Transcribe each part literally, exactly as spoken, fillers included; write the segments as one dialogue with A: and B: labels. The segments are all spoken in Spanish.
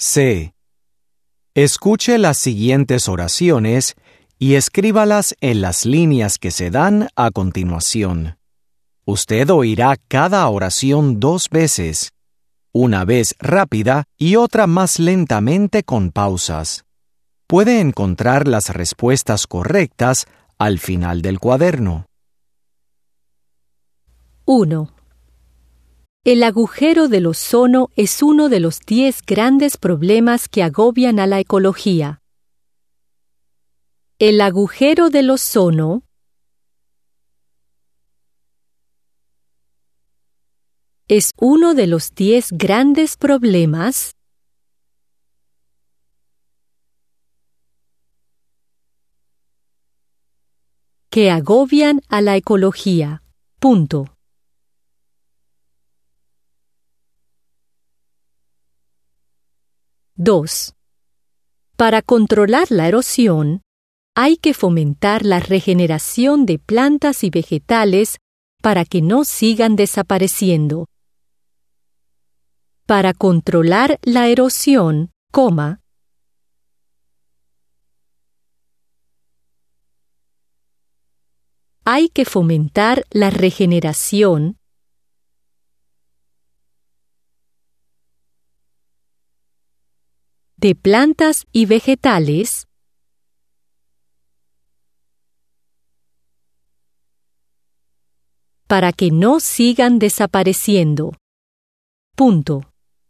A: C. Escuche las siguientes oraciones y escríbalas en las líneas que se dan a continuación. Usted oirá cada oración dos veces, una vez rápida y otra más lentamente con pausas. Puede encontrar las respuestas correctas al final del cuaderno.
B: uno. El agujero del ozono es uno de los diez grandes problemas que agobian a la ecología. El agujero del ozono es uno de los diez grandes problemas que agobian a la ecología. Punto. dos. Para controlar la erosión, hay que fomentar la regeneración de plantas y vegetales para que no sigan desapareciendo. Para controlar la erosión, coma, hay que fomentar la regeneración de plantas y vegetales para que no sigan desapareciendo. Punto.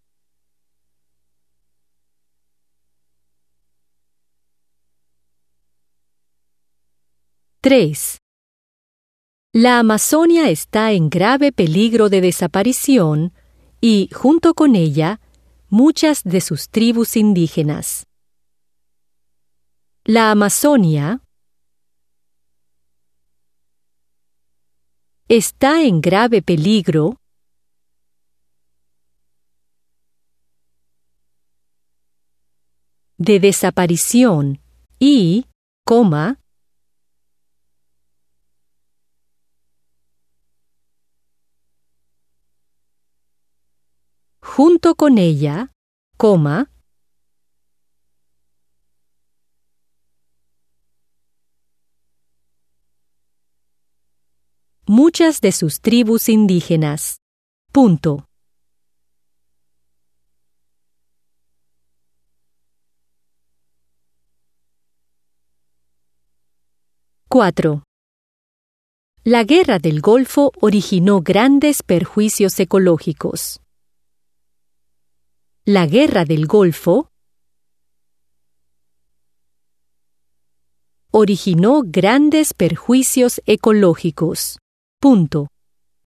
B: tres. La Amazonia está en grave peligro de desaparición y, junto con ella, muchas de sus tribus indígenas. La Amazonia está en grave peligro de desaparición y, coma, junto con ella, coma, muchas de sus tribus indígenas. Punto. cuatro. La Guerra del Golfo originó grandes perjuicios ecológicos. La Guerra del Golfo originó grandes perjuicios ecológicos. Punto.